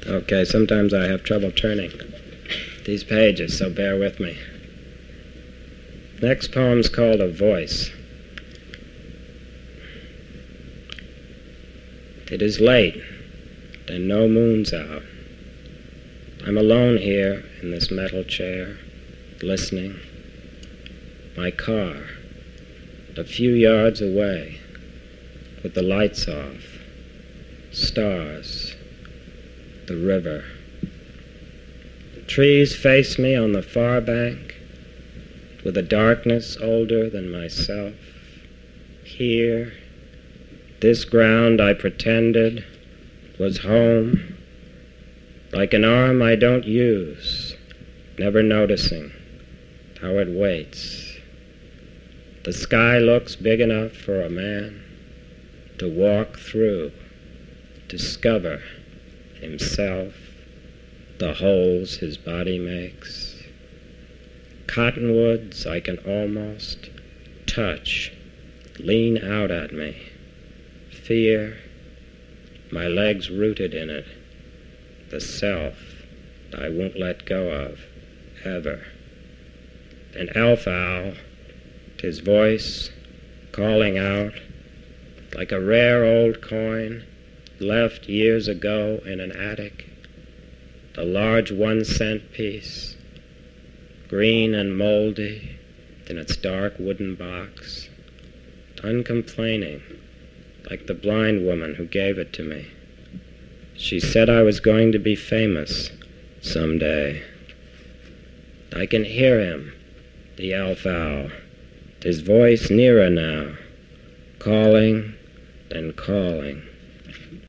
Okay, sometimes I have trouble turning these pages, so bear with me. Next poem's called A Voice. It is late, and no moon's out. I'm alone here in this metal chair, listening. My car, a few yards away, with the lights off, stars, the river. Trees face me on the far bank, with a darkness older than myself. Here, this ground I pretended was home, like an arm I don't use, never noticing how it waits. The sky looks big enough for a man to walk through, discover himself, the holes his body makes. Cottonwoods I can almost touch, lean out at me. Fear, my legs rooted in it, the self I won't let go of, ever. An elf owl, his voice calling out like a rare old coin left years ago in an attic, a large 1-cent piece, green and moldy in its dark wooden box, uncomplaining, like the blind woman who gave it to me. She said I was going to be famous someday. I can hear him, the elf owl, his voice nearer now, calling and calling.